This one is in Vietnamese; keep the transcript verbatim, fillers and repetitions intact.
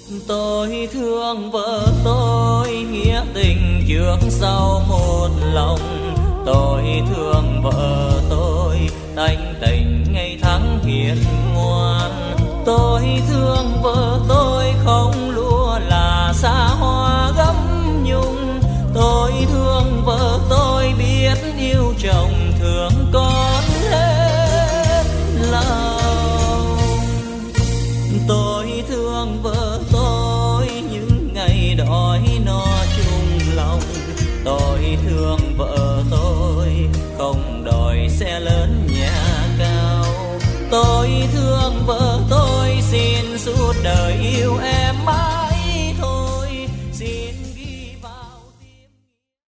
Tôi thương vợ tôi nghĩa tình trước sau một lòng. Tôi thương vợ tôi tánh tình ngày tháng hiền ngoan. Tôi thương vợ tôi